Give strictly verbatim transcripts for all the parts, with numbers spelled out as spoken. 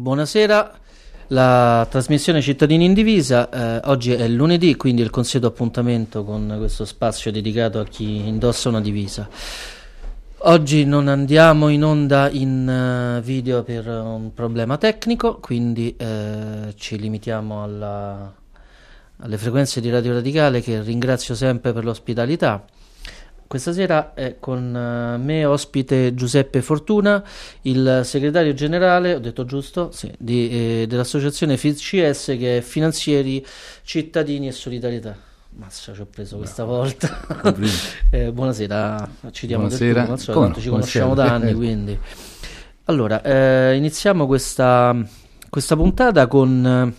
Buonasera, la trasmissione Cittadini in Divisa, eh, oggi è lunedì, quindi il consueto appuntamento con questo spazio dedicato a chi indossa una divisa. Oggi non andiamo in onda in uh, video per un problema tecnico, quindi eh, ci limitiamo alla, alle frequenze di Radio Radicale, che ringrazio sempre per l'ospitalità. Questa sera è con uh, me ospite Giuseppe Fortuna, il segretario generale, ho detto giusto? Sì, di, eh, dell'associazione F I C S, che è Finanzieri, Cittadini e Solidarietà. Massa, ci ho preso questa no. volta. eh, buonasera, ci diamo buonasera. del tu, tanto ci conosciamo da anni, quindi. Allora, eh, iniziamo questa, questa puntata con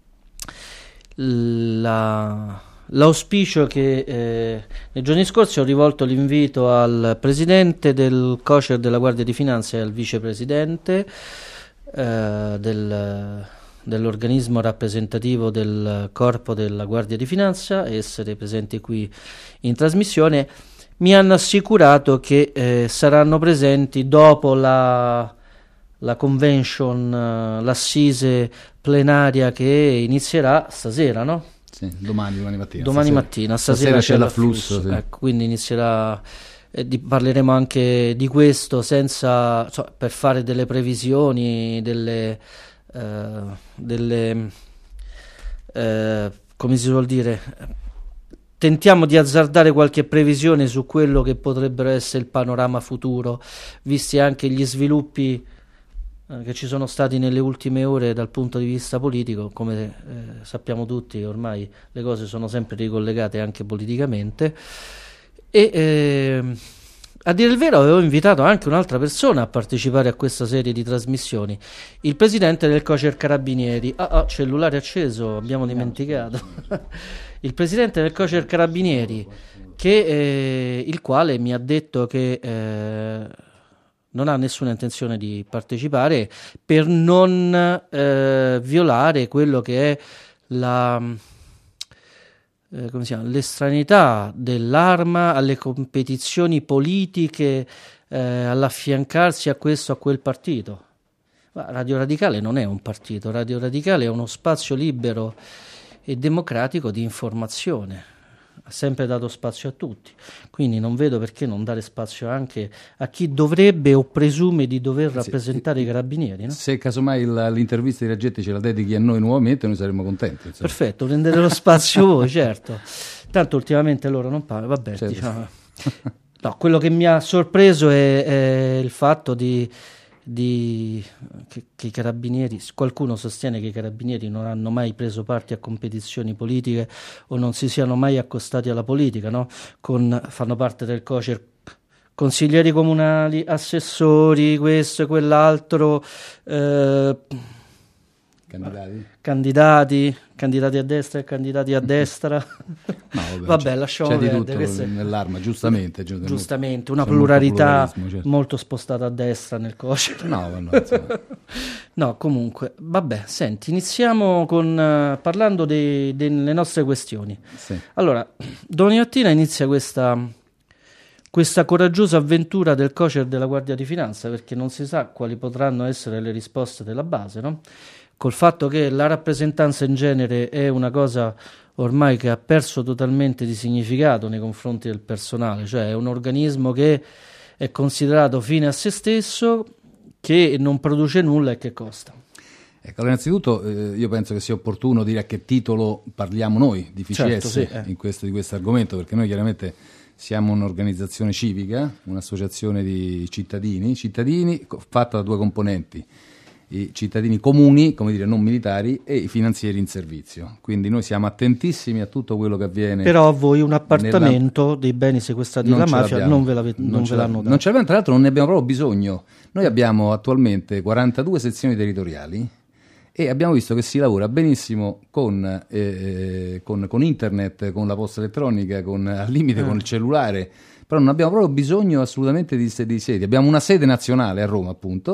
la... l'auspicio che eh, nei giorni scorsi ho rivolto l'invito al presidente del COCER della Guardia di Finanza e al vicepresidente eh, del, dell'organismo rappresentativo del corpo della Guardia di Finanza a essere presenti qui in trasmissione. Mi hanno assicurato che eh, saranno presenti dopo la, la convention, uh, l'assise plenaria che inizierà stasera, no? Sì, domani, domani mattina. Domani stasera, mattina, stasera, stasera c'è, c'è l'afflusso, l'afflusso, sì. Ecco, quindi inizierà, eh, di, parleremo anche di questo senza, cioè, per fare delle previsioni, delle, eh, delle eh, come si suol dire, tentiamo di azzardare qualche previsione su quello che potrebbero essere il panorama futuro, visti anche gli sviluppi che ci sono stati nelle ultime ore dal punto di vista politico. Come eh, sappiamo tutti, ormai le cose sono sempre ricollegate anche politicamente, e eh, a dire il vero avevo invitato anche un'altra persona a partecipare a questa serie di trasmissioni, il presidente del COCER Carabinieri. Ah, ah, cellulare acceso, abbiamo dimenticato. Il presidente del COCER Carabinieri, che, eh, il quale mi ha detto che eh, non ha nessuna intenzione di partecipare per non eh, violare quello che è la eh, come si chiama, l'estraneità dell'arma alle competizioni politiche, eh, all'affiancarsi a questo o a quel partito. Ma Radio Radicale non è un partito, Radio Radicale è uno spazio libero e democratico di informazione. Ha sempre dato spazio a tutti, quindi non vedo perché non dare spazio anche a chi dovrebbe o presume di dover rappresentare sì, i carabinieri, no? Se casomai la, l'intervista di Raggetti ce la dedichi a noi nuovamente, noi saremmo contenti, insomma. Perfetto, prendete lo spazio voi, certo. Tanto ultimamente loro non parlano, vabbè, certo. Diciamo. No, quello che mi ha sorpreso è, è il fatto di di che, che i carabinieri, qualcuno sostiene che i carabinieri non hanno mai preso parte a competizioni politiche o non si siano mai accostati alla politica, no? Con, fanno parte del COCER consiglieri comunali, assessori, questo e quell'altro, eh, candidati? candidati candidati a destra e candidati a destra. No, vabbè, vabbè c'è, lasciamo c'è di perdere, tutto queste... nell'arma, giustamente, giustamente, giustamente una pluralità molto, certo. molto spostata a destra nel COCER. No, no, no, comunque, vabbè, senti, iniziamo con uh, parlando dei, delle nostre questioni. Sì. Allora, domani mattina inizia questa questa coraggiosa avventura del COCER della Guardia di Finanza, perché non si sa quali potranno essere le risposte della base, no? Col fatto che la rappresentanza in genere è una cosa ormai che ha perso totalmente di significato nei confronti del personale, cioè è un organismo che è considerato fine a se stesso, che non produce nulla e che costa. Ecco, allora innanzitutto eh, io penso che sia opportuno dire a che titolo parliamo noi di F I C S, certo, sì, eh. in questo, di questo argomento, perché noi chiaramente siamo un'organizzazione civica, un'associazione di cittadini, cittadini fatta da due componenti: i cittadini comuni, come dire, non militari, e i finanzieri in servizio. Quindi noi siamo attentissimi a tutto quello che avviene. Però voi un appartamento nella... dei beni sequestrati dalla mafia non ve, non non ve l'hanno dato. Non ce l'abbiamo, tra l'altro non ne abbiamo proprio bisogno. Noi abbiamo attualmente quarantadue sezioni territoriali e abbiamo visto che si lavora benissimo con, eh, con, con internet, con la posta elettronica, con, al limite eh. con il cellulare, però non abbiamo proprio bisogno assolutamente di, di sedi. Abbiamo una sede nazionale a Roma, appunto,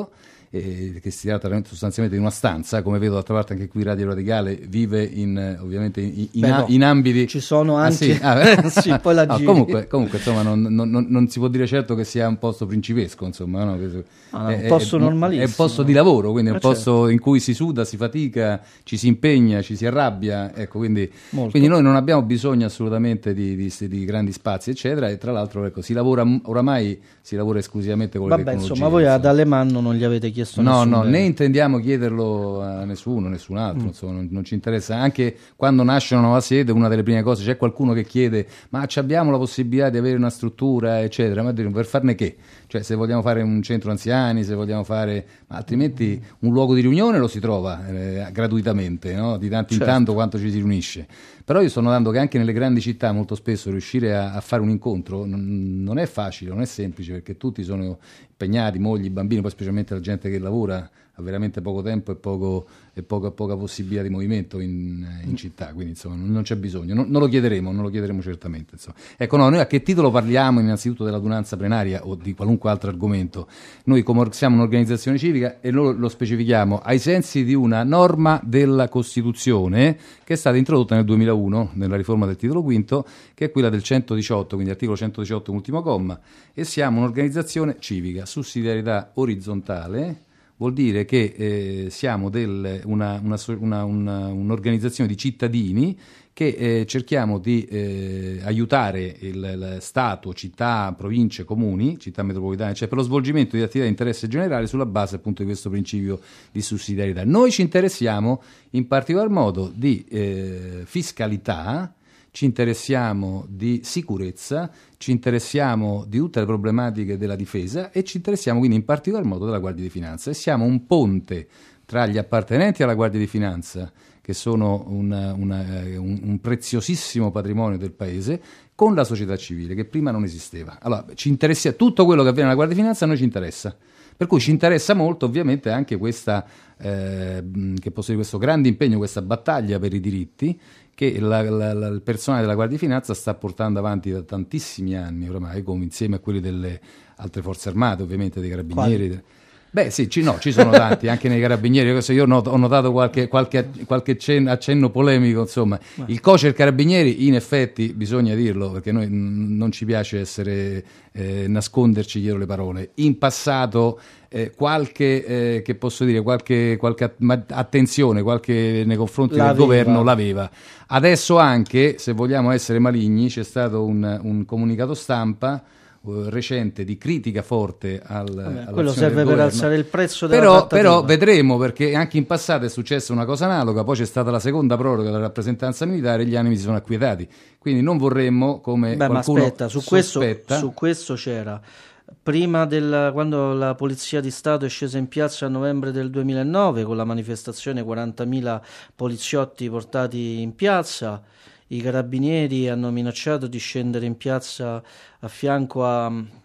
eh, che si tratta sostanzialmente di una stanza, come vedo d'altra parte anche qui Radio Radicale vive in, ovviamente in, in, Beh, no. in ambiti... Ci sono anche... Ah, sì? Ah, sì, poi la no, comunque, comunque insomma non, non, non si può dire certo che sia un posto principesco, insomma, no? Ah, no, è un posto è, normalissimo. È un posto di lavoro, quindi è un Ma posto certo. in cui si suda, si fatica, ci si impegna, ci si arrabbia, ecco, quindi, quindi noi non abbiamo bisogno assolutamente di, di, di grandi spazi, eccetera, e tra l'altro ecco, si lavora, oramai si lavora esclusivamente con le Vabbè, tecnologie. insomma, voi ad Alemanno non gli avete chiesto no, nessuno. No, né intendiamo chiederlo a nessuno, nessun altro, mm. insomma, non, non ci interessa. Anche quando nasce una nuova sede, una delle prime cose, c'è qualcuno che chiede, ma abbiamo la possibilità di avere una struttura, eccetera, ma per farne che? Cioè, se vogliamo fare un centro anziani, se vogliamo fare... ma altrimenti un luogo di riunione lo si trova eh, gratuitamente, no? Di tanto in certo. tanto quanto ci si riunisce. Però io sto notando che anche nelle grandi città molto spesso riuscire a, a fare un incontro non, non è facile, non è semplice, perché tutti sono impegnati, mogli, bambini, poi specialmente la gente che lavora ha veramente poco tempo e, poco, e poca, poca possibilità di movimento in, in città, quindi insomma non, non c'è bisogno, non, non lo chiederemo, non lo chiederemo certamente. Insomma. Ecco, no, noi a che titolo parliamo innanzitutto dell'adunanza plenaria o di qualunque altro argomento? Noi come siamo un'organizzazione civica e noi lo specifichiamo ai sensi di una norma della Costituzione che è stata introdotta nel duemilauno nella riforma del titolo quinto, che è quella del centodiciotto, quindi articolo centodiciotto ultimo comma, e siamo un'organizzazione civica, sussidiarietà orizzontale. Vuol dire che eh, siamo del, una, una, una, una, un'organizzazione di cittadini che eh, cerchiamo di eh, aiutare il, il Stato, città, province, comuni, città metropolitane, cioè per lo svolgimento di attività di interesse generale sulla base appunto di questo principio di sussidiarietà. Noi ci interessiamo in particolar modo di eh, fiscalità, ci interessiamo di sicurezza, ci interessiamo di tutte le problematiche della difesa e ci interessiamo quindi in particolar modo della Guardia di Finanza e siamo un ponte tra gli appartenenti alla Guardia di Finanza, che sono una, una, un, un preziosissimo patrimonio del Paese, con la società civile che prima non esisteva. Allora, ci interessa tutto quello che avviene alla Guardia di Finanza, a noi ci interessa. Per cui ci interessa molto ovviamente anche questa, eh, che posso dire, questo grande impegno, questa battaglia per i diritti che la, la, la, il personale della Guardia di Finanza sta portando avanti da tantissimi anni oramai, come insieme a quelli delle altre forze armate, ovviamente dei carabinieri. Quali? Beh sì, ci, no, ci sono tanti, anche nei carabinieri. Io ho notato qualche, qualche, qualche accenno, accenno polemico, insomma. Il Cocer carabinieri, in effetti, bisogna dirlo, perché noi n- non ci piace essere, eh, nasconderci dietro le parole. In passato eh, qualche, eh, che posso dire, qualche, qualche attenzione qualche, nei confronti l'aveva. del governo l'aveva. Adesso anche, se vogliamo essere maligni, c'è stato un, un comunicato stampa recente di critica forte al Vabbè, quello serve per alzare il prezzo della però, trattativa. Però vedremo, perché anche in passato è successa una cosa analoga, poi c'è stata la seconda proroga della rappresentanza militare e gli animi si sono acquietati, quindi non vorremmo, come Beh, qualcuno ma aspetta, su questo, su questo c'era prima del, quando la Polizia di Stato è scesa in piazza a novembre del duemilanove con la manifestazione, quarantamila poliziotti portati in piazza. I carabinieri hanno minacciato di scendere in piazza a fianco a,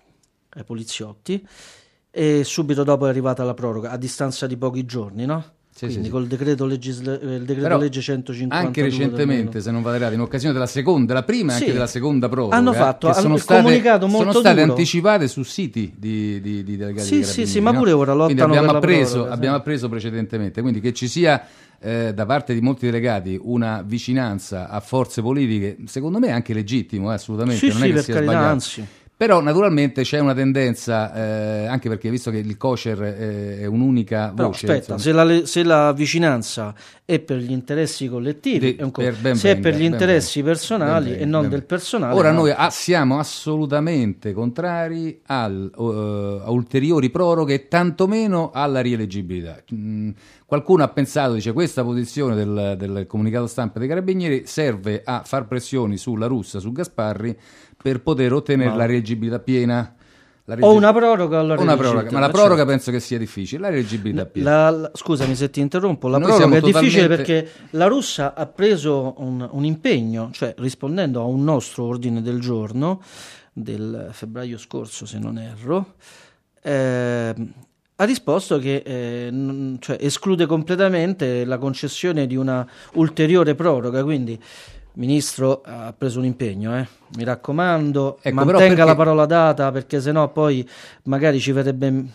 ai poliziotti e subito dopo è arrivata la proroga, a distanza di pochi giorni, no? Sì, Quindi sì, col decreto, legisla- il decreto legge centocinquantadue anche recentemente, se non vado errato, in occasione della seconda, della prima e sì, anche della seconda proroga, hanno fatto che hanno sono state, comunicato molto sono state duro. anticipate su siti di, di, di delegati sì, di sì, sì, ma pure no? ora lottano quindi abbiamo per appreso, la proroga, abbiamo sì. appreso precedentemente, quindi che ci sia eh, da parte di molti delegati una vicinanza a forze politiche, secondo me è anche legittimo, eh, assolutamente, sì, non sì, è che per sia carità, sbagliato. Anzi. Però naturalmente c'è una tendenza, eh, anche perché visto che il Cocer è, è un'unica Però, voce... aspetta, se la, se la vicinanza è per gli interessi collettivi, De, è un co- per ben se venga, è per gli interessi ben personali ben e non ben del ben personale... Ora no. noi a, siamo assolutamente contrari al, uh, a ulteriori proroghe e tantomeno alla rieleggibilità. Mm, qualcuno ha pensato, dice, questa posizione del, del comunicato stampa dei Carabinieri serve a far pressioni sulla Russa, su Gasparri, per poter ottenere no. la releggibilità piena. La regge... O una proroga alla una proroga, ma la proroga certo. penso che sia difficile. La releggibilità piena. La, la, scusami se ti interrompo, la Noi proroga è totalmente... difficile perché la Russia ha preso un, un impegno, cioè rispondendo a un nostro ordine del giorno del febbraio scorso, se non erro, eh, ha risposto che eh, n- cioè esclude completamente la concessione di una ulteriore proroga, quindi Ministro ha preso un impegno, eh. mi raccomando, ecco, mantenga perché... la parola data, perché sennò poi magari ci verrebbe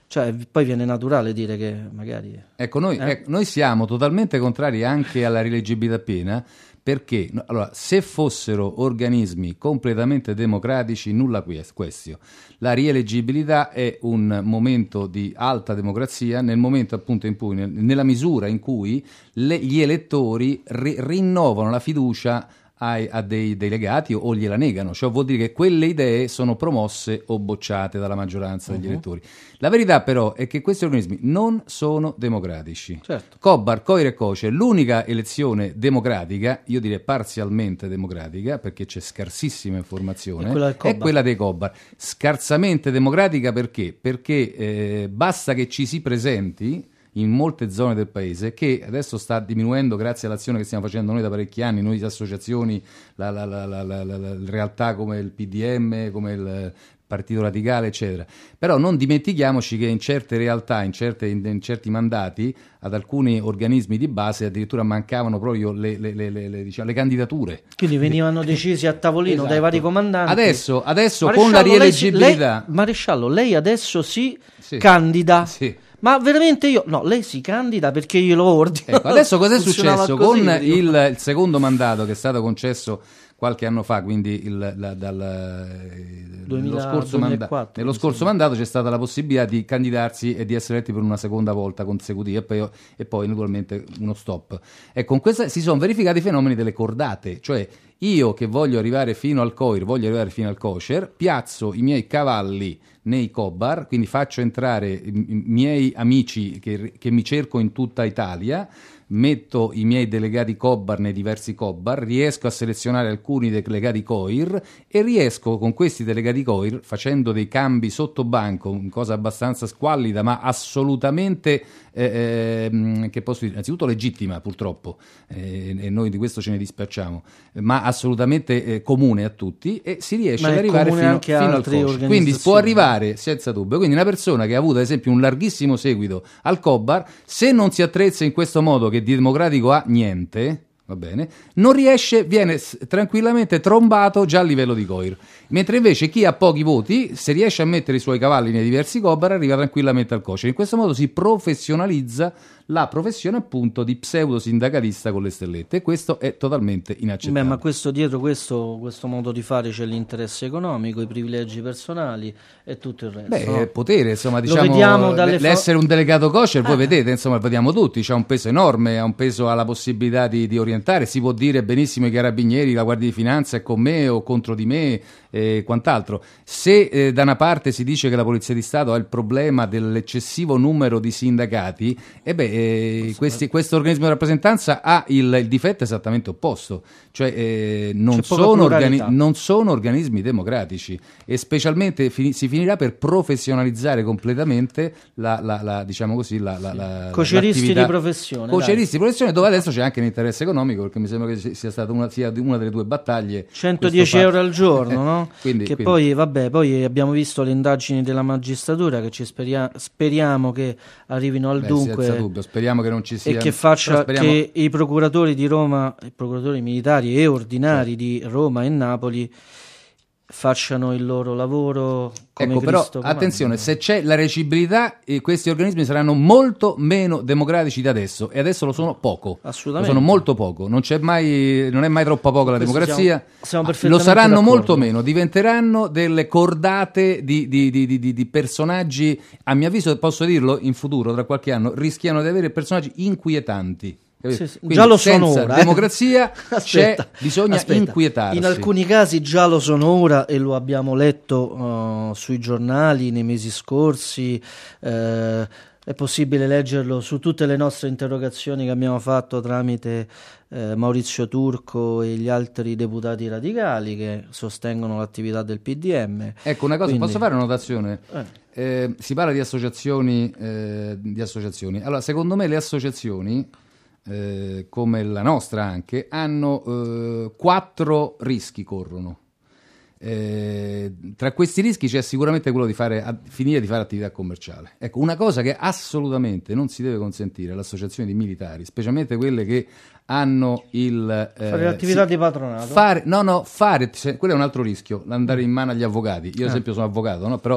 Cioè, poi viene naturale dire che magari... Ecco, noi, eh? ecco, noi siamo totalmente contrari anche alla rileggibilità piena, perché allora, se fossero organismi completamente democratici, nulla questio. La rieleggibilità è un momento di alta democrazia, nel momento appunto in cui, nella misura in cui le, gli elettori ri, rinnovano la fiducia a, a dei delegati o gliela negano, cioè vuol dire che quelle idee sono promosse o bocciate dalla maggioranza degli uh-huh. elettori. La verità però è che questi organismi non sono democratici. Certo. Cobar, Coir e Cocer, l'unica elezione democratica, io direi parzialmente democratica, perché c'è scarsissima informazione, è quella, è quella dei Cobar. Scarsamente democratica perché? Perché eh, basta che ci si presenti in molte zone del paese, che adesso sta diminuendo grazie all'azione che stiamo facendo noi da parecchi anni, noi associazioni, la, la, la, la, la, la, la realtà come il P D M, come il Partito Radicale, eccetera. Però non dimentichiamoci che in certe realtà, in, certe, in, in certi mandati, ad alcuni organismi di base addirittura mancavano proprio le, le, le, le, le, diciamo, le candidature. Quindi venivano decisi a tavolino esatto. dai vari comandanti. Adesso, adesso con la rieleggibilità... Lei, lei, Maresciallo, lei adesso si sì. candida. Sì. Ma veramente io... No, lei si candida perché io lo ordino. Ecco, adesso cos'è successo? Così, con il, il secondo mandato che è stato concesso qualche anno fa, quindi il, la, dal, duemila, lo scorso duemilaquattro, manda- nello scorso mandato c'è stata la possibilità di candidarsi e di essere eletti per una seconda volta consecutiva e poi, e poi naturalmente uno stop. E con questa si sono verificati i fenomeni delle cordate, cioè io che voglio arrivare fino al Coir, voglio arrivare fino al Cocer, piazzo i miei cavalli nei Cobar, quindi faccio entrare i, i miei amici che, che mi cerco in tutta Italia, metto i miei delegati Cobar nei diversi Cobar, riesco a selezionare alcuni delegati Coir e riesco con questi delegati Coir, facendo dei cambi sotto banco, cosa abbastanza squallida ma assolutamente eh, eh, che posso dire, innanzitutto legittima purtroppo eh, e noi di questo ce ne dispiacciamo, ma assolutamente eh, comune a tutti, e si riesce ma ad arrivare fino, anche fino al Cocer. Quindi può arrivare senza dubbio. Quindi una persona che ha avuto ad esempio un larghissimo seguito al Cobar, se non si attrezza in questo modo, che di democratico ha niente, va bene, non riesce, viene s- tranquillamente trombato già a livello di Coir. Mentre invece chi ha pochi voti, se riesce a mettere i suoi cavalli nei diversi Cobar, arriva tranquillamente al Cocer. In questo modo si professionalizza la professione appunto di pseudo sindacalista con le stellette, e questo è totalmente inaccettabile. Beh, ma questo dietro questo, questo modo di fare c'è l'interesse economico, i privilegi personali e tutto il resto. Beh, no? potere, insomma, Lo diciamo, vediamo dalle l- l'essere un delegato Cocer, voi eh. vedete, insomma, lo vediamo tutti, c'ha un peso enorme, ha un peso, ha la possibilità di, di orientare, si può dire benissimo i carabinieri, la Guardia di Finanza è con me o contro di me e quant'altro. Se eh, da una parte si dice che la Polizia di Stato ha il problema dell'eccessivo numero di sindacati, e beh, eh, questi, questo organismo di rappresentanza ha il, il difetto esattamente opposto, cioè eh, non, sono organi- non sono organismi democratici, e specialmente fi- si finirà per professionalizzare completamente la, la, la diciamo così la, la, la coceristi di professione coceristi di professione, dove adesso c'è anche l'interesse economico, perché mi sembra che sia stata una, sia una delle due battaglie centodieci euro al giorno, no? quindi, che quindi. poi vabbè poi abbiamo visto le indagini della magistratura che ci speria- speriamo che arrivino al Beh, dunque, senza dubbio, speriamo che non ci sia, e che faccia speriamo... che i procuratori di Roma, i procuratori militari e ordinari, sì, di Roma e Napoli facciano il loro lavoro come ecco, Cristo però comanda. Attenzione, se c'è la recibilità, eh, questi organismi saranno molto meno democratici di adesso, e adesso lo sono poco, assolutamente, lo sono molto poco, non c'è mai, non è mai troppo poco la questo democrazia, siamo, siamo lo saranno d'accordo. molto meno, diventeranno delle cordate di, di, di, di, di personaggi, a mio avviso, posso dirlo, in futuro, tra qualche anno, rischiano di avere personaggi inquietanti. Sì, sì. Già lo sono senza ora, democrazia eh. c'è, bisogna aspetta. inquietarsi. In alcuni casi già lo sono ora, e lo abbiamo letto uh, sui giornali nei mesi scorsi, uh, è possibile leggerlo su tutte le nostre interrogazioni che abbiamo fatto tramite uh, Maurizio Turco e gli altri deputati radicali che sostengono l'attività del P D M. Ecco, una cosa, Quindi... posso fare una notazione? Eh. Eh, si parla di associazioni, eh, di associazioni. Allora, secondo me le associazioni, Eh, come la nostra anche, hanno eh, quattro rischi, corrono. Eh, tra questi rischi c'è sicuramente quello di fare, a, finire di fare attività commerciale. Ecco, una cosa che assolutamente non si deve consentire alle associazioni di militari, specialmente quelle che hanno il eh, fare attività sì, di patronato. Fare, no, no, fare, quello è un altro rischio, andare in mano agli avvocati. Io, ad esempio, sono avvocato, no? Però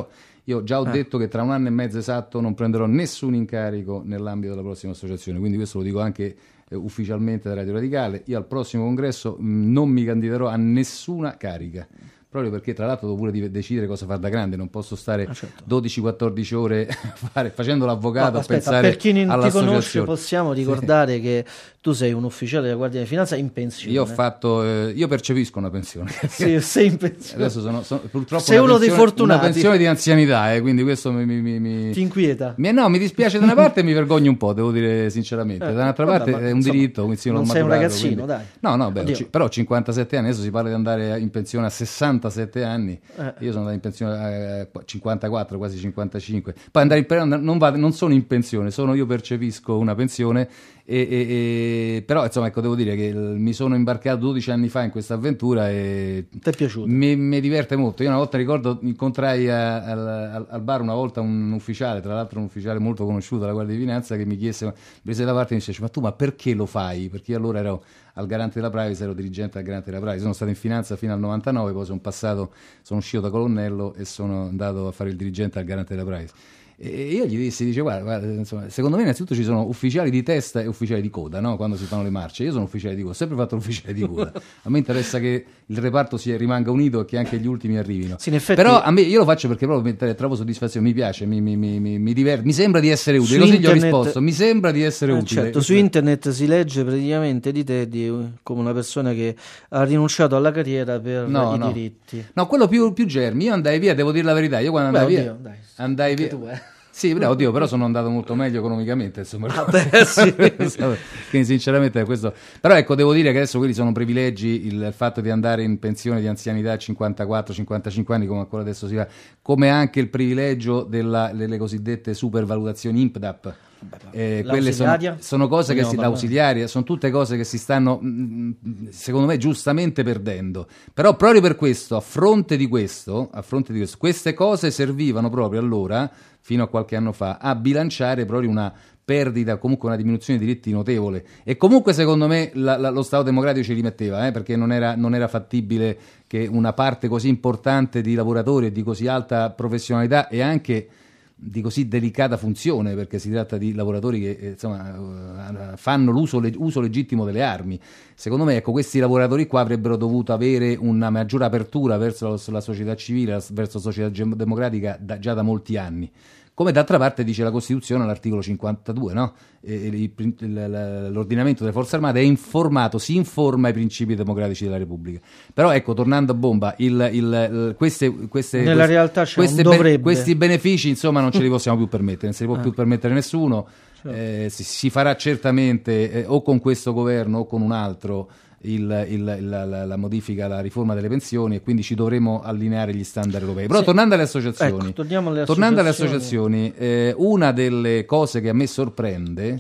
Io già ho Eh. detto che tra un anno e mezzo esatto non prenderò nessun incarico nell'ambito della prossima associazione, quindi questo lo dico anche eh, ufficialmente da Radio Radicale. Io al prossimo congresso mh, non mi candiderò a nessuna carica, proprio perché tra l'altro devo pure di- decidere cosa fare da grande, non posso stare Ah, certo. dodici quattordici ore fare, facendo l'avvocato No, a aspetta, pensare per chi non ti conosce all'associazione. possiamo ricordare che tu sei un ufficiale della Guardia di Finanza in pensione. Io ho fatto, eh, io percepisco una pensione. Sì, sei in pensione. Adesso sono, sono purtroppo Sei una uno dei pensione- fortunati. una pensione di anzianità, eh, quindi questo mi, mi, mi, mi- Ti inquieta? mi- no, mi dispiace da una parte e mi vergogno un po', devo dire sinceramente. Eh, Da un'altra vabbè, parte ma è un insomma, diritto, quindi sì, l'ho non sei un maturato, ragazzino, quindi- dai. No, no, beh, Oddio. ci- però ho cinquantasette anni, adesso si parla di andare in pensione a sessantasette anni. Eh. Io sono andato in pensione a cinquantaquattro, quasi cinquantacinque. Poi andare in pensione, non, vado- non sono in pensione, sono io percepisco una pensione. E, e- e- però insomma, ecco, devo dire che il- mi sono imbarcato dodici anni fa in questa avventura e Ti è piaciuto? mi, mi diverte molto. Io una volta ricordo, incontrai a- al, al- al bar una volta un ufficiale, tra l'altro un ufficiale molto conosciuto della Guardia di Finanza, che mi chiese, mi prese da parte e mi disse: ma tu ma perché lo fai? Perché io allora ero al Garante della Privacy, ero dirigente al Garante della Privacy, sono stato in finanza fino al novantanove, poi sono passato, sono uscito da colonnello e sono andato a fare il dirigente al Garante della Privacy. E io gli dissi, dice, guarda, guarda, insomma, secondo me innanzitutto ci sono ufficiali di testa e ufficiali di coda, no? Quando si fanno le marce. Io sono ufficiale di coda, ho sempre fatto l'ufficiale di coda. A me interessa che il reparto sia, rimanga unito e che anche gli ultimi arrivino. Sì, in effetti- Però a me, io lo faccio perché proprio mi trovo soddisfazione, mi piace, mi, mi, mi, mi, mi diverte, mi sembra di essere utile. Su Così gli ho internet- risposto, mi sembra di essere Eh, utile. certo, su internet si legge praticamente di te di- come una persona che ha rinunciato alla carriera per No, i no. diritti. No, quello più, più germi. Io andai via, devo dire la verità. Io quando Beh, andai oddio, via, dai, andai anche via. tu, eh. Sì, beh, oddio, però sono andato molto meglio economicamente, insomma. Ah, beh, sì. Quindi sinceramente è questo. Però ecco, devo dire che adesso quelli sono privilegi, il, il fatto di andare in pensione di anzianità a cinquantaquattro cinquantacinque anni, come ancora adesso si fa, come anche il privilegio della- delle cosiddette supervalutazioni I N P D A P. Eh, quelle sono, L'auxiliaria? sono cose che Vogliamo si, parlare? l'ausiliaria, sono tutte cose che si stanno, mm, secondo me, giustamente perdendo. Però proprio per questo, a fronte di questo, a fronte di questo, queste cose servivano proprio allora, fino a qualche anno fa, a bilanciare proprio una perdita, comunque una diminuzione di diritti notevole. E comunque secondo me la- la- lo Stato democratico ce li metteva, eh, perché non era, non era fattibile che una parte così importante di lavoratori e di così alta professionalità e anche di così delicata funzione, perché si tratta di lavoratori che eh, insomma, eh, fanno l'uso le- uso legittimo delle armi. Secondo me, ecco, questi lavoratori qua avrebbero dovuto avere una maggiore apertura verso la, la società civile, verso la società gem- democratica da- già da molti anni. Come d'altra parte dice la Costituzione all'articolo cinquantadue, no? E- e il prin- l- l- l'ordinamento delle forze armate è informato, si informa ai principi democratici della Repubblica. Però ecco, tornando a bomba, il, il, il- queste, queste, Nella queste- realtà c'è queste un be- dovrebbe. questi benefici insomma non ce li possiamo più permettere, non se li può Ah. più permettere nessuno. Eh, si, si farà certamente eh, o con questo governo o con un altro il- il- la, la- la modifica, la riforma delle pensioni, e quindi ci dovremo allineare gli standard europei. Però Sì. tornando alle associazioni, Ecco, torniamo alle tornando alle associazioni. associazioni, eh, una delle cose che a me sorprende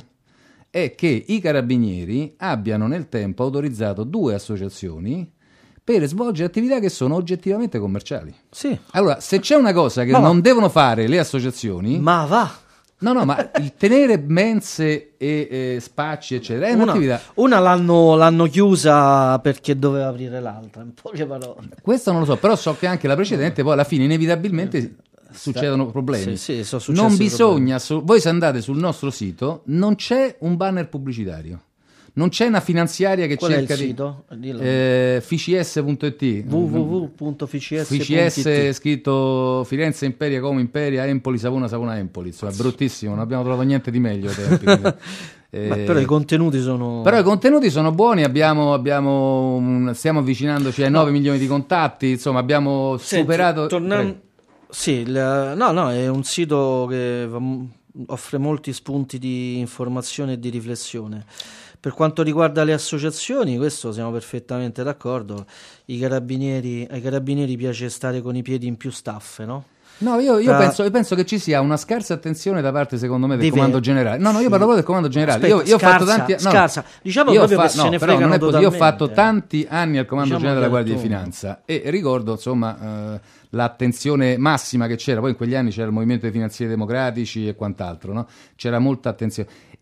è che i carabinieri abbiano nel tempo autorizzato due associazioni per svolgere attività che sono oggettivamente commerciali. Sì, Allora, se c'è una cosa che Ma va. non devono fare le associazioni, ma va. no, no, ma il tenere mense e eh, spacci, eccetera, è Una, un'attività. una l'hanno, l'hanno chiusa perché doveva aprire l'altra, in poche parole. Questo non lo so, però so che anche la precedente, poi alla fine, inevitabilmente succedono problemi. Sì, sì, sono successi Non problemi. bisogna, su- voi se andate sul nostro sito, non c'è un banner pubblicitario. Non c'è una finanziaria che Qual è il cerca di sito? Dillo. eh, F C S punto it w w w punto f c s F punto C S it. scritto Firenze Imperia, Como Imperia, Empoli Savona, Savona Empoli. Insomma, è bruttissimo, non abbiamo trovato niente di meglio ai tempi. quindi, eh, Beh, però i contenuti sono... però i contenuti sono buoni, abbiamo, abbiamo un- stiamo avvicinandoci ai nove milioni di contatti, insomma abbiamo Senti, superato... tornando- Prego. Sì, il- no, no, è un sito che va- offre molti spunti di informazione e di riflessione. Per quanto riguarda le associazioni, questo siamo perfettamente d'accordo. I carabinieri, ai carabinieri piace stare con i piedi in più staffe, no? No, io, io Tra- penso, io penso che ci sia una scarsa attenzione da parte, secondo me, del Dei comando veri- generale. No, no, io sì. parlo proprio del comando generale. Aspetta, io, io ho fatto scarsa, tanti no, scarsa. Diciamo io ho proprio che no, se ne però fregano non è così. Io ho totalmente. fatto tanti anni al comando Diciamo generale della che Guardia di tu- Finanza e ricordo, insomma, eh, l'attenzione massima che c'era. Poi in quegli anni c'era il movimento dei finanzieri democratici e quant'altro, no? C'era molta attenzione.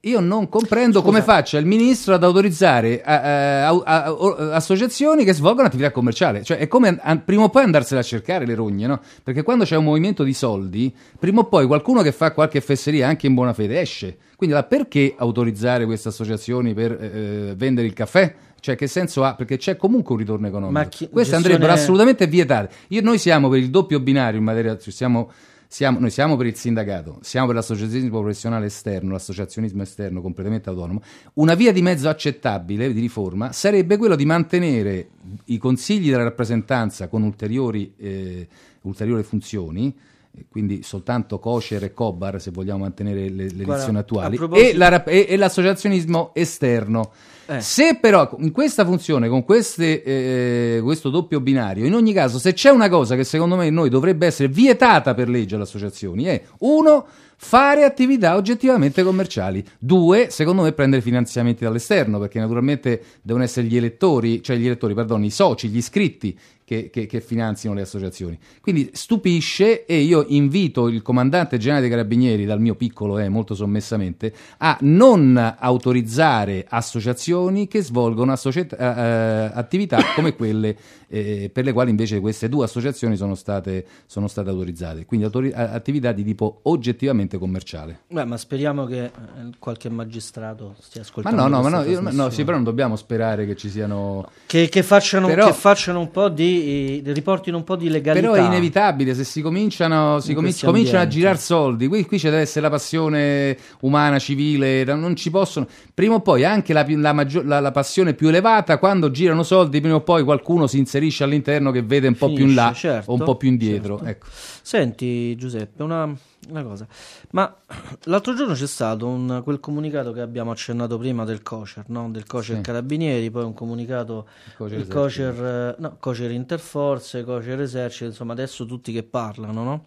io non comprendo Scusa. come faccia il ministro ad autorizzare a, a, a, a, a associazioni che svolgono attività commerciale. Cioè è come a, prima o poi andarsene a cercare le rogne, no? Perché quando c'è un movimento di soldi, prima o poi qualcuno che fa qualche fesseria anche in buona fede esce. Quindi là, perché autorizzare queste associazioni per eh, vendere il caffè? Cioè che senso ha? Perché c'è comunque un ritorno economico. Chi, Queste gestione... andrebbero assolutamente vietate. Io, noi siamo per il doppio binario in materia, siamo, siamo, noi siamo per il sindacato, siamo per l'associazionismo professionale esterno, l'associazionismo esterno completamente autonomo. Una via di mezzo accettabile di riforma sarebbe quello di mantenere i consigli della rappresentanza con ulteriori, eh, ulteriori funzioni, quindi soltanto Cocer e Cobar se vogliamo mantenere le, le edizioni attuali, proposito... e, la, e, e l'associazionismo esterno. Eh. Se però in questa funzione, con queste, eh, questo doppio binario, in ogni caso, se c'è una cosa che secondo me noi dovrebbe essere vietata per legge alle associazioni, è uno, fare attività oggettivamente commerciali, due, secondo me prendere finanziamenti dall'esterno, perché naturalmente devono essere gli elettori, cioè gli elettori, perdono, i soci, gli iscritti che, che, che finanziano le associazioni. Quindi stupisce, e io invito il comandante generale dei Carabinieri, dal mio piccolo eh, molto sommessamente, a non autorizzare associazioni che svolgono associat- uh, attività come quelle eh, per le quali invece queste due associazioni sono state, sono state autorizzate, quindi autori- attività di tipo oggettivamente commerciale. Beh, ma speriamo che eh, qualche magistrato stia ascoltando. Ma no, no, ma no, io, no sì, però non dobbiamo sperare che ci siano che, che facciano però, che facciano un po' di riportino un po' di legalità. Però è inevitabile, se si cominciano si cominci, cominciano a girare soldi, qui, qui ci deve essere la passione umana, civile, non ci possono, prima o poi anche la, la, maggior, la, la passione più elevata, quando girano soldi prima o poi qualcuno si inserisce all'interno che vede un po' Finisce, più in là certo, o un po' più indietro, certo. Ecco. Senti Giuseppe, una, una cosa, ma l'altro giorno c'è stato un, quel comunicato che abbiamo accennato prima del Cocer, no? Del Cocer sì. Carabinieri, poi un comunicato il Cocer, no, Cocer Interforze, Cocer Esercito, insomma adesso tutti che parlano, no?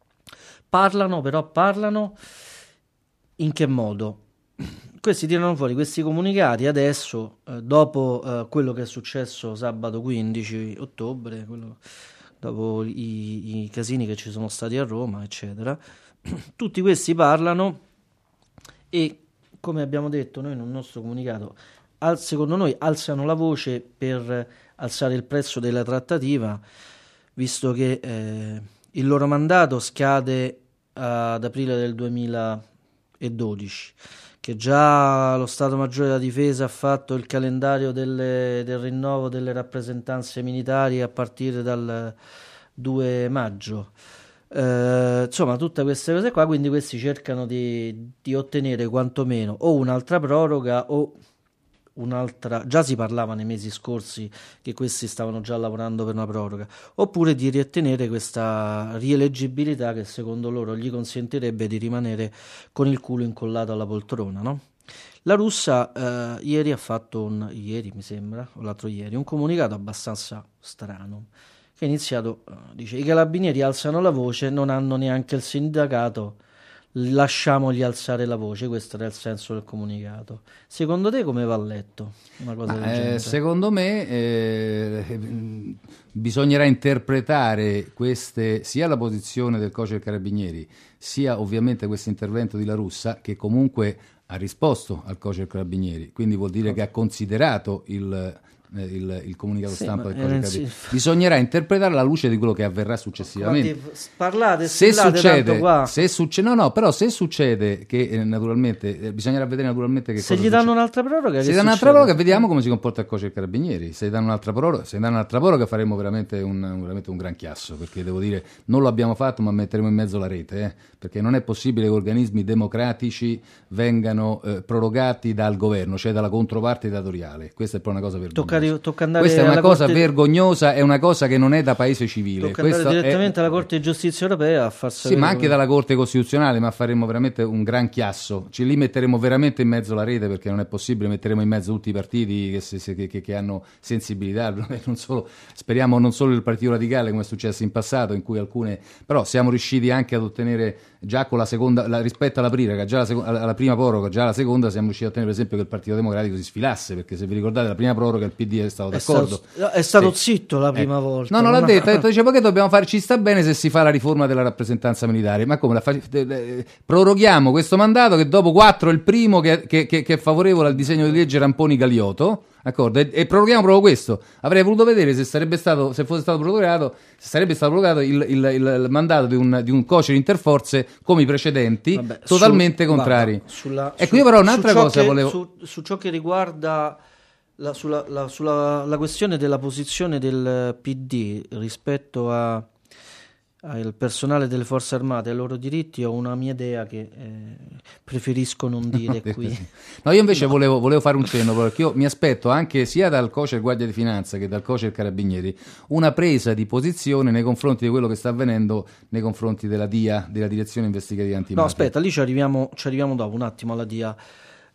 Parlano, però parlano in che modo? Questi tirano fuori questi comunicati adesso, eh, dopo eh, quello che è successo sabato quindici ottobre, quello, dopo i, i casini che ci sono stati a Roma, eccetera. Tutti questi parlano e, come abbiamo detto noi nel nostro comunicato, al, secondo noi alzano la voce per alzare il prezzo della trattativa, visto che eh, il loro mandato scade ad aprile del duemiladodici, che già lo Stato Maggiore della Difesa ha fatto il calendario delle, del rinnovo delle rappresentanze militari a partire dal due maggio. Eh, insomma, tutte queste cose qua, quindi questi cercano di, di ottenere quantomeno o un'altra proroga o un'altra, già si parlava nei mesi scorsi che questi stavano già lavorando per una proroga, oppure di riottenere questa rieleggibilità che secondo loro gli consentirebbe di rimanere con il culo incollato alla poltrona, no? La Russa eh, ieri ha fatto un ieri mi sembra, o l'altro ieri, un comunicato abbastanza strano che è iniziato, eh, dice: i carabinieri alzano la voce, non hanno neanche il sindacato, lasciamogli alzare la voce. Questo era il senso del comunicato. Secondo te come va letto una cosa del genere? Eh, secondo me eh, bisognerà interpretare queste, sia la posizione del Cocer Carabinieri sia ovviamente questo intervento di La Russa, che comunque ha risposto al Cocer Carabinieri, quindi vuol dire okay. che ha considerato il Il, il comunicato sì, stampa del Cocer Carabinieri. Bisognerà interpretare alla luce di quello che avverrà successivamente. Parlate, se succede, qua. se succede, no, no, però se succede che eh, naturalmente eh, bisognerà vedere naturalmente che se cosa gli danno succede. un'altra proroga, se gli danno un'altra proroga, vediamo come si comporta il Cocer Carabinieri. Se gli danno un'altra proroga, se gli danno un'altra proroga faremo veramente un, veramente un gran chiasso, perché devo dire non lo abbiamo fatto, ma metteremo in mezzo la rete, eh, perché non è possibile che organismi democratici vengano eh, prorogati dal governo, cioè dalla controparte datoriale. Questa è poi una cosa vergognosa. Tocca Tocca andare Questa è una cosa corte... vergognosa, è una cosa che non è da paese civile. Tocca andare Questo direttamente è... alla Corte di Giustizia Europea a far sapere. Sì, ma anche come... dalla Corte Costituzionale, ma faremo veramente un gran chiasso. Ci lì metteremo veramente in mezzo la rete, perché non è possibile, metteremo in mezzo tutti i partiti che, se, che, che, che hanno sensibilità, non solo, speriamo non solo il Partito Radicale come è successo in passato, in cui alcune, però siamo riusciti anche ad ottenere già con la seconda, la, rispetto alla prima, già la seconda, alla prima proroga, già la seconda siamo riusciti a ottenere per esempio che il Partito Democratico si sfilasse, perché se vi ricordate la prima proroga il P D D è stato d'accordo. È stato, è stato sì. zitto la prima ecco. volta. No, non l'ha detto, ha detto, dice, perché dobbiamo fare, ci sta bene se si fa la riforma della rappresentanza militare, ma come la fa, proroghiamo questo mandato che dopo quattro è il primo che, che, che, che è favorevole al disegno di legge Ramponi-Galioto, d'accordo? E, e proroghiamo proprio questo. Avrei voluto vedere se sarebbe stato, se fosse stato prorogato, se sarebbe stato prorogato il, il, il, il mandato di un, di un Cocer interforze come i precedenti. Vabbè, totalmente su, contrari. Guarda, sulla, ecco, su, io però un'altra cosa che, volevo su, su ciò che riguarda la, sulla, la, sulla la questione della posizione del P D rispetto a al personale delle forze armate e ai loro diritti, ho una mia idea che eh, preferisco non dire qui. No, io invece no. volevo, volevo fare un cenno, perché io mi aspetto anche sia dal Cocer Guardia di Finanza che dal Cocer Carabinieri una presa di posizione nei confronti di quello che sta avvenendo nei confronti della D I A, della Direzione Investigativa Antimafia. No, aspetta, lì ci arriviamo, ci arriviamo dopo un attimo alla D I A.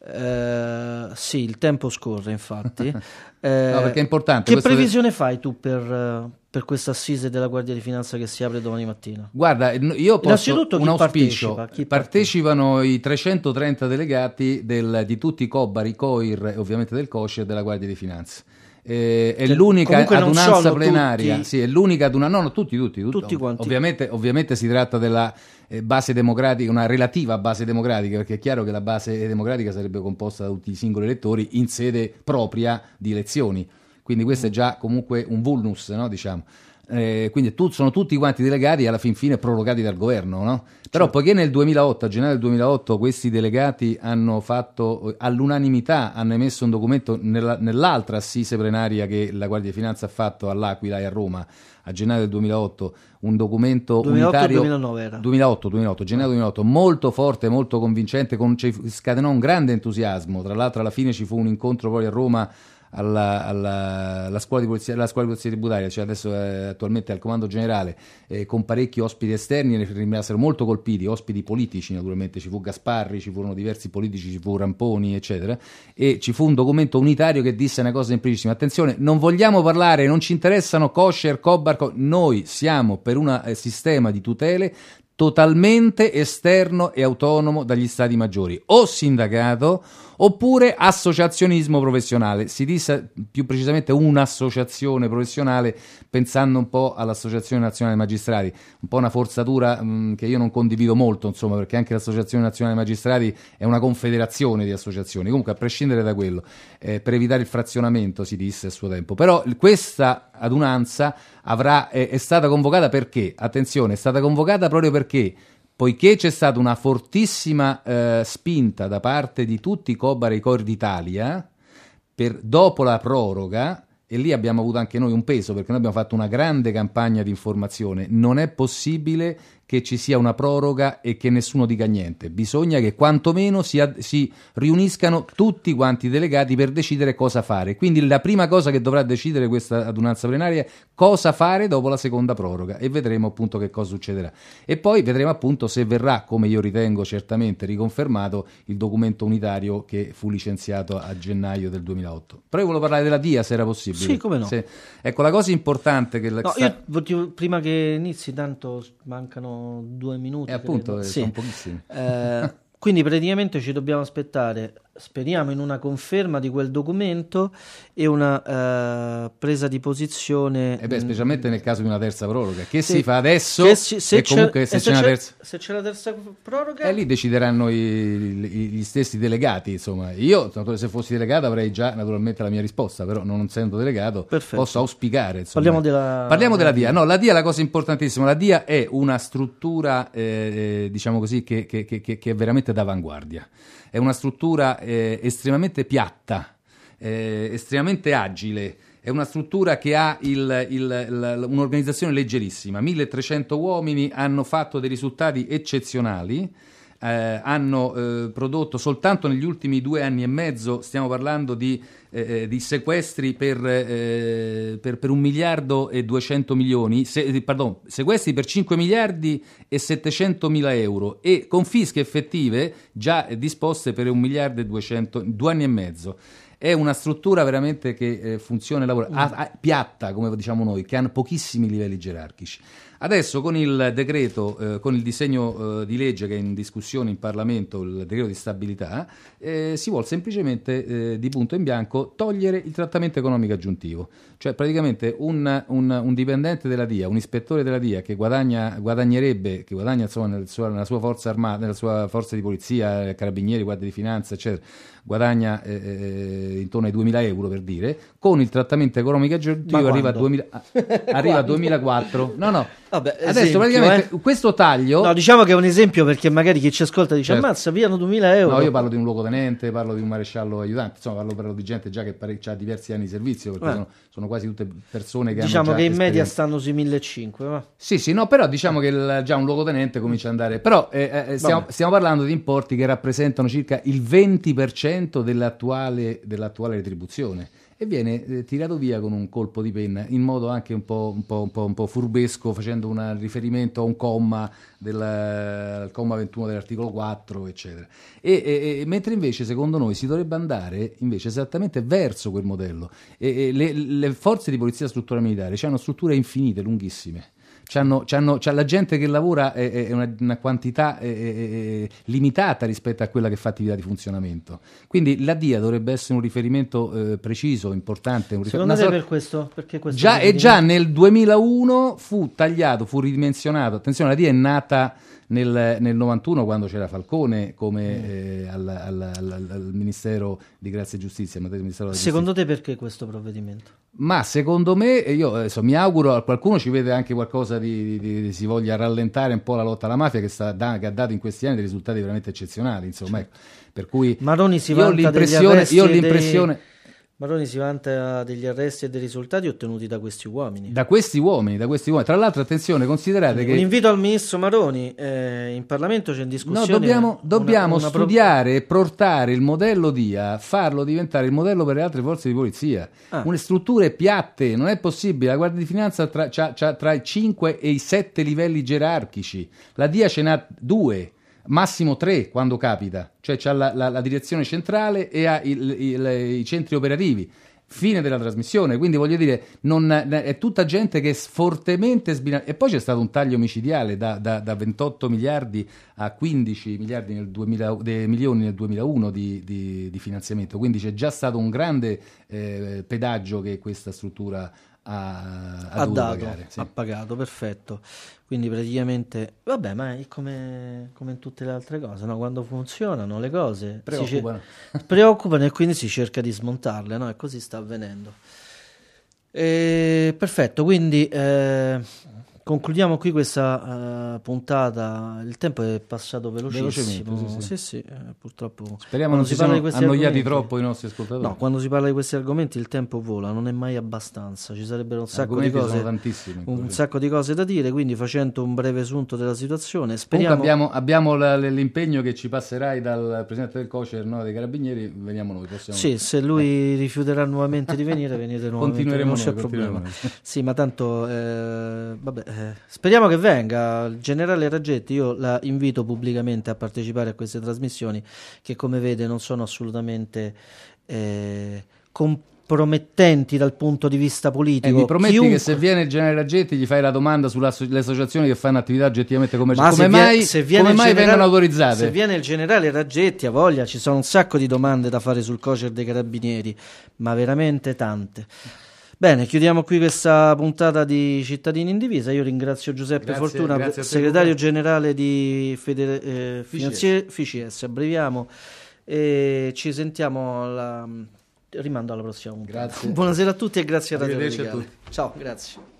Eh, sì, il tempo scorre, infatti. Eh, no, perché è importante. Che previsione è... fai tu per, per questa assise della Guardia di Finanza che si apre domani mattina? Guarda, io posso un auspicio. Partecipa, chi partecipano partecipa? i trecentotrenta delegati del, di tutti i COBAR, i COIR e ovviamente del COSCER della Guardia di Finanza. Eh, è l'unica adunanza plenaria, tutti... sì, è l'unica adunanza, no, no, tutti, tutti, tutti, tutti quanti. Ovviamente, ovviamente si tratta della eh, base democratica, una relativa base democratica, perché è chiaro che la base democratica sarebbe composta da tutti i singoli elettori in sede propria di elezioni, quindi questo è già comunque un vulnus, no, diciamo. Eh, quindi tu, sono tutti quanti delegati alla fin fine prorogati dal governo, no? Però certo. Poiché nel duemilaotto, a gennaio del duemilaotto, questi delegati hanno fatto all'unanimità, hanno emesso un documento nella, nell'altra assise plenaria che la Guardia di Finanza ha fatto all'Aquila e a Roma a gennaio del duemilaotto, un documento duemilaotto unitario duemilanove era. duemilaotto, duemilaotto, gennaio duemilaotto, molto forte, molto convincente, con, scatenò un grande entusiasmo. Tra l'altro alla fine ci fu un incontro poi a Roma alla, alla, alla scuola di polizia, alla scuola di polizia tributaria, cioè adesso è attualmente al comando generale, eh, con parecchi ospiti esterni, ne rimasero molto colpiti, ospiti politici naturalmente, ci fu Gasparri, ci furono diversi politici, ci fu Ramponi eccetera, e ci fu un documento unitario che disse una cosa semplicissima: attenzione, non vogliamo parlare, non ci interessano Cocer, Cobar, co- noi siamo per un eh, sistema di tutele totalmente esterno e autonomo dagli stati maggiori, o sindacato oppure associazionismo professionale. Si disse più precisamente un'associazione professionale, pensando un po' all'Associazione Nazionale Magistrati, un po' una forzatura mh, che io non condivido molto, insomma, perché anche l'Associazione Nazionale Magistrati è una confederazione di associazioni. Comunque, a prescindere da quello, eh, per evitare il frazionamento, si disse a suo tempo. Però questa adunanza avrà, è, è stata convocata perché? Attenzione, è stata convocata proprio perché poiché c'è stata una fortissima eh, spinta da parte di tutti i COBAR e i COIR d'Italia per, dopo la proroga, e lì abbiamo avuto anche noi un peso perché noi abbiamo fatto una grande campagna di informazione, non è possibile che ci sia una proroga e che nessuno dica niente, bisogna che quantomeno si, ad, si riuniscano tutti quanti i delegati per decidere cosa fare. Quindi la prima cosa che dovrà decidere questa adunanza plenaria è cosa fare dopo la seconda proroga, e vedremo appunto che cosa succederà, e poi vedremo appunto se verrà, come io ritengo certamente, riconfermato il documento unitario che fu licenziato a gennaio del duemilaotto. Però io volevo parlare della D I A, se era possibile. Sì, come no. Se, ecco, la cosa importante che la no, sta... io prima che inizi, tanto mancano due minuti, e appunto, sì. sono pochissimi. Eh, quindi praticamente ci dobbiamo aspettare, speriamo in una conferma di quel documento e una uh, presa di posizione. E beh, specialmente nel caso di una terza proroga, che sì, si fa adesso che si, se e comunque se, e c'è, c'è una terza, se c'è la terza proroga, e lì decideranno i, i, gli stessi delegati. Insomma, io se fossi delegato avrei già naturalmente la mia risposta, però non essendo delegato perfetto, posso auspicare. Insomma. Parliamo della, Parliamo della D I A. No, la D I A è la cosa importantissima. La D I A è una struttura, eh, diciamo così, che, che, che, che è veramente d'avanguardia. È una struttura eh, estremamente piatta, eh, estremamente agile, è una struttura che ha il, il, il, un'organizzazione leggerissima. milletrecento uomini hanno fatto dei risultati eccezionali, eh, hanno eh, prodotto soltanto negli ultimi due anni e mezzo, stiamo parlando di, eh, di sequestri per, eh, per, per un miliardo e duecento milioni, se, pardon, sequestri per cinque miliardi e settecentomila euro, e confische effettive già disposte per un miliardo e duecento, due anni e mezzo. è una struttura veramente che eh, funziona e lavora, mm. a, a, piatta, come diciamo noi, che ha pochissimi livelli gerarchici. Adesso con il decreto, eh, con il disegno eh, di legge che è in discussione in Parlamento, il decreto di stabilità, eh, si vuole semplicemente eh, di punto in bianco togliere il trattamento economico aggiuntivo. Cioè praticamente un, un, un dipendente della D I A, un ispettore della D I A che guadagna, guadagnerebbe, che guadagna insomma nel sua, nella sua forza armata, nella sua forza di polizia, carabinieri, guardia di finanza, eccetera, guadagna eh, intorno ai duemila euro per dire, con il trattamento economico aggiuntivo arriva a, duemila, arriva a duemilaquattro. No, no. Vabbè, adesso esempio, praticamente eh? questo taglio, no, diciamo che è un esempio perché magari chi ci ascolta dice certo. ammazza, piano duemila euro. No, io parlo di un luogotenente, parlo di un maresciallo aiutante, insomma parlo, parlo di gente già che ha diversi anni di servizio, perché eh. sono, sono quasi tutte persone che diciamo hanno già che in media esperienza. stanno sui millecinquecento, va? Sì, sì, no, però diciamo che il, già un luogotenente comincia ad andare, però eh, eh, stiamo, stiamo parlando di importi che rappresentano circa il venti per cento dell'attuale, dell'attuale retribuzione. E viene eh, tirato via con un colpo di penna in modo anche un po', un po', un po', un po' furbesco, facendo un riferimento a un comma del al comma ventuno dell'articolo quattro, eccetera. E, e, e mentre invece secondo noi si dovrebbe andare invece esattamente verso quel modello. E, e le, le forze di polizia struttura militare hanno strutture infinite, lunghissime. C'hanno, c'hanno, c'ha la gente che lavora è, è una, una quantità è, è, è limitata rispetto a quella che fa attività di funzionamento. Quindi la D I A dovrebbe essere un riferimento eh, preciso, importante. Un rifer- Secondo te so- per questo? Perché questo già, e già nel duemilauno fu tagliato, fu ridimensionato. Attenzione, la D I A è nata nel, nel novantuno quando c'era Falcone come mm. eh, al, al, al, al Ministero di Grazia e Giustizia. Ministero Secondo Giustizia. te perché questo provvedimento? Ma secondo me, io adesso, mi auguro, qualcuno ci vede anche qualcosa di, di, di si voglia rallentare un po' la lotta alla mafia che, sta, da, che ha dato in questi anni dei risultati veramente eccezionali, insomma, ecco. Per cui Maroni si io ho vanta l'impressione, io ho l'impressione dei... Maroni si vanta degli arresti e dei risultati ottenuti da questi uomini. Da questi uomini, da questi uomini. Tra l'altro, attenzione, considerate che... Un invito al ministro Maroni, eh, in Parlamento c'è in discussione... No, dobbiamo, dobbiamo una, una studiare e portare il modello D I A, farlo diventare il modello per le altre forze di polizia. Ah. Une strutture piatte, non è possibile. La Guardia di Finanza tra, c'ha, c'ha tra i cinque e i sette livelli gerarchici. La D I A ce n'ha due. Massimo tre quando capita, cioè c'ha la, la, la direzione centrale e ha il, il, i centri operativi. Fine della trasmissione, quindi voglio dire, non, è tutta gente che è fortemente sbinata. E poi c'è stato un taglio micidiale da, da, da ventotto miliardi a quindici miliardi nel duemila, de, milioni nel duemilauno di, di, di finanziamento, quindi c'è già stato un grande eh, pedaggio che questa struttura ha, ha, ha dovuto dato, pagare. Sì. Ha pagato, perfetto. Quindi praticamente, vabbè, ma è come, come in tutte le altre cose, no? Quando funzionano le cose preoccupano. Si ce- preoccupano e quindi si cerca di smontarle, no? E così sta avvenendo. E, perfetto, quindi eh, concludiamo qui questa uh, puntata. Il tempo è passato velocissimo. Sì, sì. sì, sì eh, purtroppo. Speriamo non si siano annoiati argomenti, troppo i nostri ascoltatori. No, quando si parla di questi argomenti il tempo vola, non è mai abbastanza. Ci sarebbero un sacco di cose, sono tantissimi, un così. sacco di cose da dire. Quindi, facendo un breve sunto della situazione, speriamo. Abbiamo, abbiamo la, l'impegno che ci passerai dal presidente del COCER, no, dei Carabinieri. Veniamo noi. Possiamo... Sì, se lui eh. rifiuterà nuovamente di venire, venite nuovamente. Continueremo non c'è noi, problema. Continueremo. Sì, ma tanto, eh, vabbè, eh, speriamo che venga il generale Raggetti. Io la invito pubblicamente a partecipare a queste trasmissioni che, come vede, non sono assolutamente eh, compromettenti dal punto di vista politico. E mi prometti Chiunque... che se viene il generale Raggetti gli fai la domanda sulle associazioni che fanno attività oggettivamente commerciali, come se mai, viene, se viene come mai generale, vengono autorizzate? Se viene il generale Raggetti, a voglia, ci sono un sacco di domande da fare sul COCER dei Carabinieri, ma veramente tante. Bene, chiudiamo qui questa puntata di Cittadini in Divisa. Io ringrazio Giuseppe grazie, Fortuna, grazie segretario generale di Fede, eh, Finanzieri F I C S. Abbreviamo e ci sentiamo alla... rimando alla prossima puntata. Grazie. Buonasera a tutti e grazie a Radio Arrivederci a tutti. Ciao, grazie.